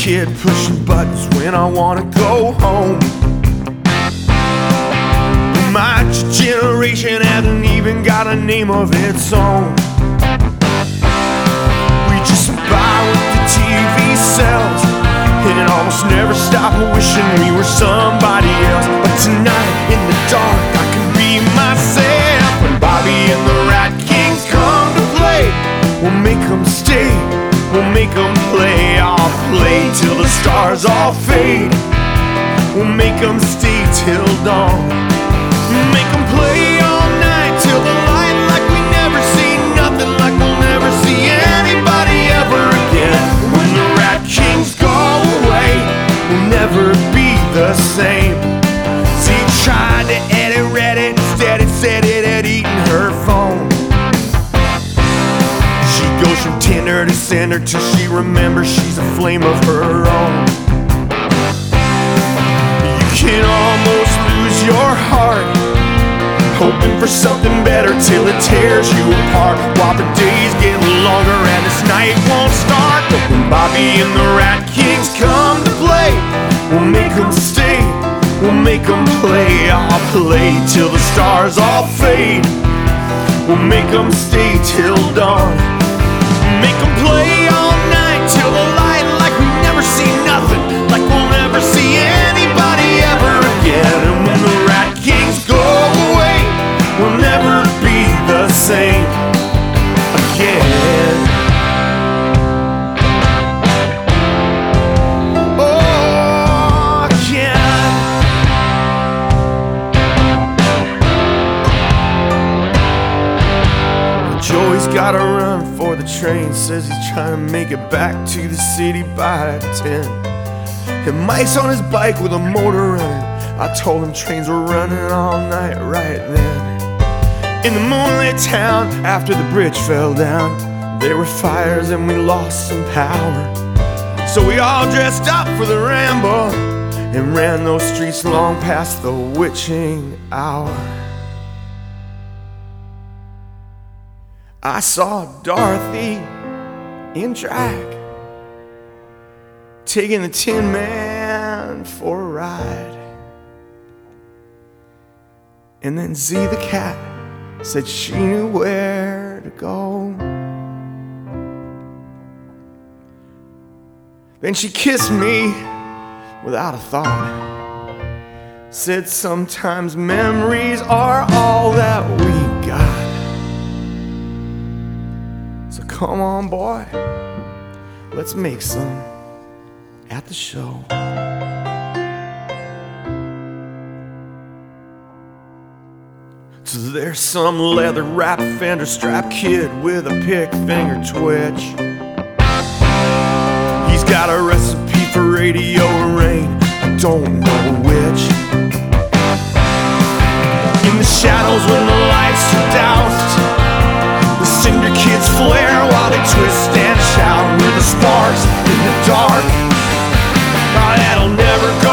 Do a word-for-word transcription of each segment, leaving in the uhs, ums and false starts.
kid pushing buttons when I wanna go home. My generation hasn't even got a name of its own. We just buy what the T V sells and almost never stop wishing we were somebody else. But tonight in the dark I can be myself. When Bobby and the Rat Kings come to play, we'll make them stay, we'll make them play. I'll play till the stars all fade, we'll make them stay till dawn. Make them play all night till the light, like we never see nothing, like we'll never see anybody ever again. When the Rat Kings go away, we'll never be the same. See, tried to edit Reddit, instead it said it had eaten her phone. She goes from Tinder to Cinder till she remembers she's a flame of her own. You can almost lose your heart, hoping for something better till it tears you apart. While the days get longer and this night won't start. But when Bobby and the Rat Kings come to play, we'll make them stay, we'll make them play. I'll play till the stars all fade, we'll make them stay till dawn. Make them play all night till the light, like we never see nothing, like we'll never see anybody ever again. And when the Rat Kings go away, we'll never be the same again. Oh, again. Joey's gotta run for the train, says he's trying to make it back to the city by ten. And Mike's on his bike with a motor running. I told him trains were running all night right then. In the moonlit town, after the bridge fell down, there were fires and we lost some power. So we all dressed up for the ramble and ran those streets long past the witching hour. I saw Dorothy in drag, taking the Tin Man for a ride. And then Z the cat said she knew where to go. Then she kissed me without a thought, said sometimes memories are all that we got. So come on, boy, let's make some at the show. So there's some leather-wrapped fender-strap kid with a pick finger twitch. He's got a recipe for radio rain, I don't know which. In the shadows when the lights are doused, the cinder kids flare while they twist and shout. With the sparks in the dark, oh, that'll never go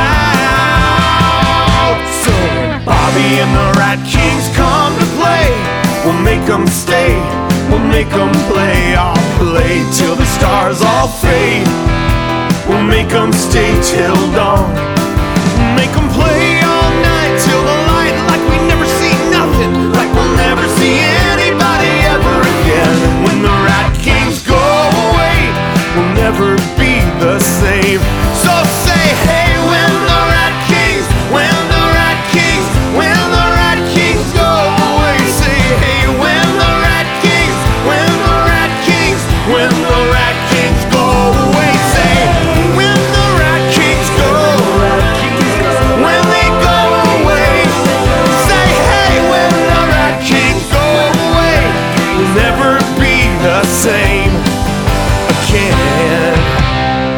out. So when Bobby and the Rat Kings come to play, we'll make them stay, we'll make them play. I'll play till the stars all fade, we'll make them stay till dawn. Make them play all night till the light, like we never see nothing, like we'll never see anybody ever again. When the Rat Kings go away, we'll never be the same. So say hey when the Rat Kings, when the Rat Kings, when the Rat Kings go away. Say hey when the Rat Kings, when the Rat Kings, when the Rat Kings go away. Say when the Rat Kings go, when they go away. Say hey when the Rat Kings go away, we'll never be the same again.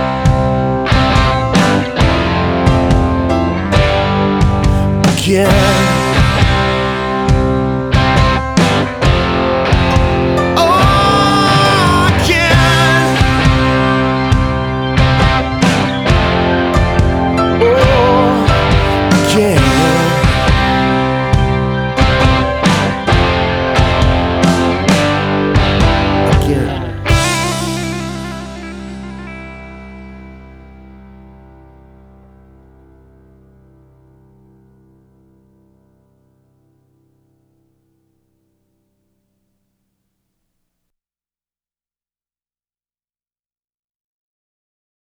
Again.